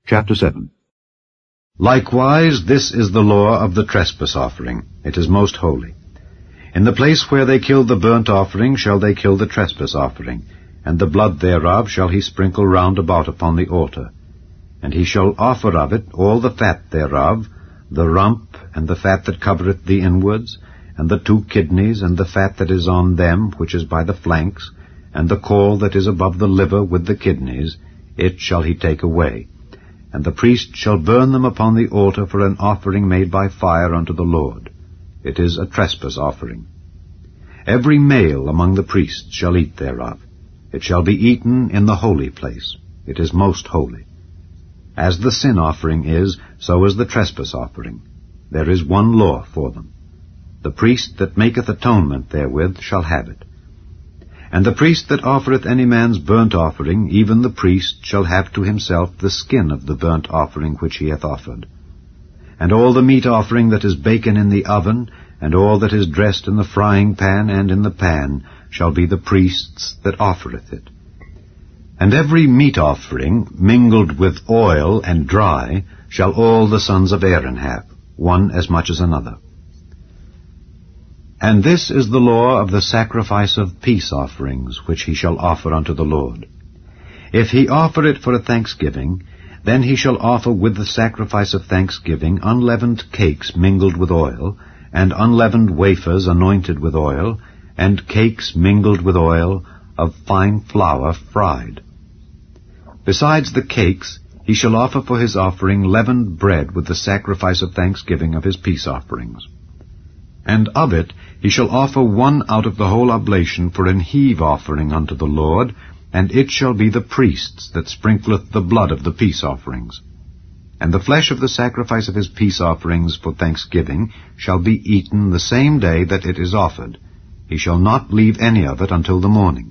Chapter 7. Likewise, this is the law of the trespass offering. It is most holy. In the place where they kill the burnt offering shall they kill the trespass offering, and the blood thereof shall he sprinkle round about upon the altar. And he shall offer of it all the fat thereof, the rump, and the fat that covereth the inwards, and the 2 kidneys, and the fat that is on them, which is by the flanks, and the caul that is above the liver with the kidneys, it shall he take away. And the priest shall burn them upon the altar for an offering made by fire unto the Lord. It is a trespass offering. Every male among the priests shall eat thereof. It shall be eaten in the holy place. It is most holy. As the sin offering is, so is the trespass offering. There is one law for them. The priest that maketh atonement therewith shall have it. And the priest that offereth any man's burnt offering, even the priest shall have to himself the skin of the burnt offering which he hath offered. And all the meat offering that is baken in the oven, and all that is dressed in the frying pan and in the pan, shall be the priest's that offereth it. And every meat offering, mingled with oil and dry, shall all the sons of Aaron have, one as much as another. And this is the law of the sacrifice of peace offerings, which he shall offer unto the Lord. If he offer it for a thanksgiving, then he shall offer with the sacrifice of thanksgiving unleavened cakes mingled with oil, and unleavened wafers anointed with oil, and cakes mingled with oil of fine flour fried. Besides the cakes, he shall offer for his offering leavened bread with the sacrifice of thanksgiving of his peace offerings. And of it he shall offer one out of the whole oblation for an heave offering unto the Lord, and it shall be the priest's that sprinkleth the blood of the peace offerings. And the flesh of the sacrifice of his peace offerings for thanksgiving shall be eaten the same day that it is offered. He shall not leave any of it until the morning.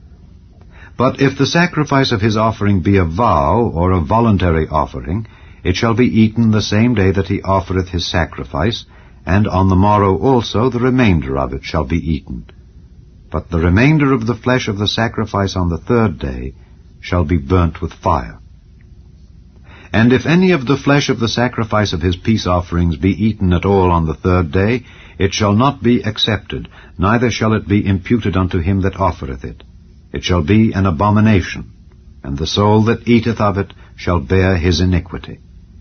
But if the sacrifice of his offering be a vow or a voluntary offering, it shall be eaten the same day that he offereth his sacrifice, and on the morrow also the remainder of it shall be eaten. But the remainder of the flesh of the sacrifice on the 3rd day shall be burnt with fire. And if any of the flesh of the sacrifice of his peace offerings be eaten at all on the 3rd day, it shall not be accepted, neither shall it be imputed unto him that offereth it. It shall be an abomination, and the soul that eateth of it shall bear his iniquity.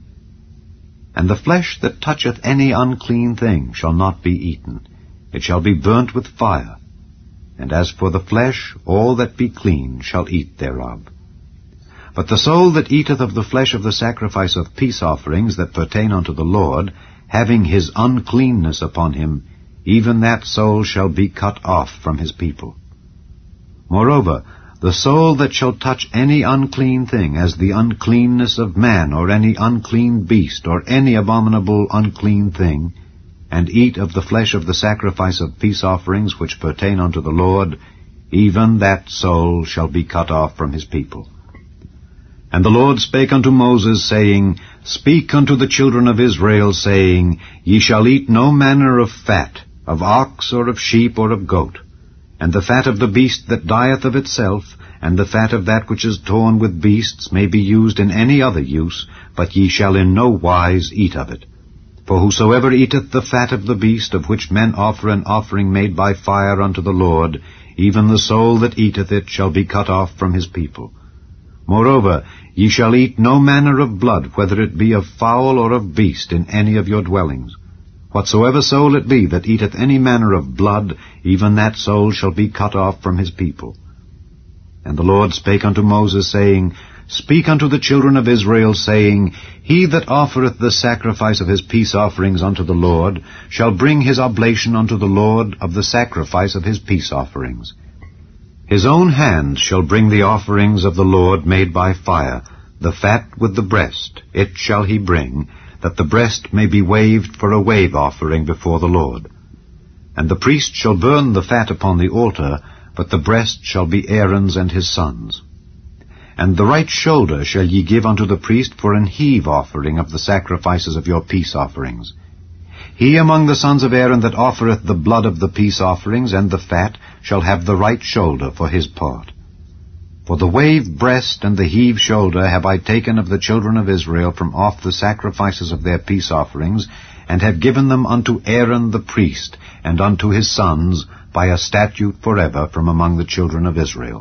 And the flesh that toucheth any unclean thing shall not be eaten. It shall be burnt with fire. And as for the flesh, all that be clean shall eat thereof. But the soul that eateth of the flesh of the sacrifice of peace offerings that pertain unto the Lord, having his uncleanness upon him, even that soul shall be cut off from his people. Moreover, the soul that shall touch any unclean thing, as the uncleanness of man, or any unclean beast, or any abominable unclean thing, and eat of the flesh of the sacrifice of peace offerings which pertain unto the Lord, even that soul shall be cut off from his people. And the Lord spake unto Moses, saying, Speak unto the children of Israel, saying, Ye shall eat no manner of fat, of ox, or of sheep, or of goat, and the fat of the beast that dieth of itself, and the fat of that which is torn with beasts may be used in any other use, but ye shall in no wise eat of it. For whosoever eateth the fat of the beast, of which men offer an offering made by fire unto the Lord, even the soul that eateth it shall be cut off from his people. Moreover, ye shall eat no manner of blood, whether it be of fowl or of beast, in any of your dwellings. Whatsoever soul it be that eateth any manner of blood, even that soul shall be cut off from his people. And the Lord spake unto Moses, saying, Speak unto the children of Israel, saying, He that offereth the sacrifice of his peace offerings unto the Lord shall bring his oblation unto the Lord of the sacrifice of his peace offerings. His own hand shall bring the offerings of the Lord made by fire, the fat with the breast, it shall he bring, that the breast may be waved for a wave offering before the Lord. And the priest shall burn the fat upon the altar, but the breast shall be Aaron's and his sons'. And the right shoulder shall ye give unto the priest for an heave offering of the sacrifices of your peace offerings. He among the sons of Aaron that offereth the blood of the peace offerings and the fat shall have the right shoulder for his part. For the wave breast and the heave shoulder have I taken of the children of Israel from off the sacrifices of their peace offerings, and have given them unto Aaron the priest, and unto his sons, by a statute forever from among the children of Israel.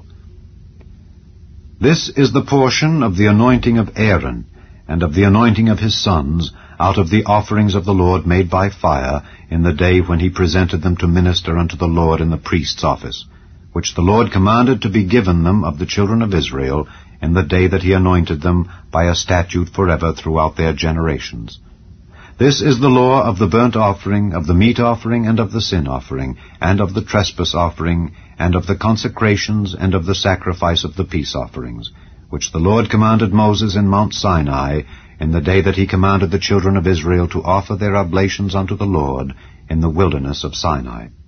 This is the portion of the anointing of Aaron, and of the anointing of his sons, out of the offerings of the Lord made by fire, in the day when he presented them to minister unto the Lord in the priest's office, which the Lord commanded to be given them of the children of Israel, in the day that he anointed them, by a statute forever throughout their generations. This is the law of the burnt offering, of the meat offering, and of the sin offering, and of the trespass offering, and of the consecrations, and of the sacrifice of the peace offerings, which the Lord commanded Moses in Mount Sinai, in the day that he commanded the children of Israel to offer their oblations unto the Lord in the wilderness of Sinai.